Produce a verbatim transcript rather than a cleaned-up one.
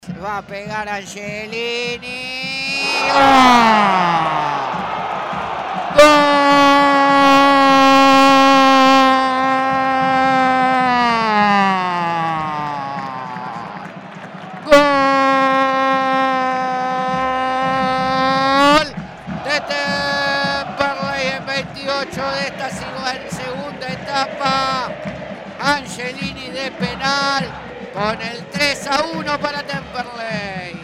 Va a pegar Angelini. ¡Oh! ¡Gol! ¡Gol! De Temperley en veintiocho de esta segunda etapa. Angelini de penal con el tres a uno para Temperley.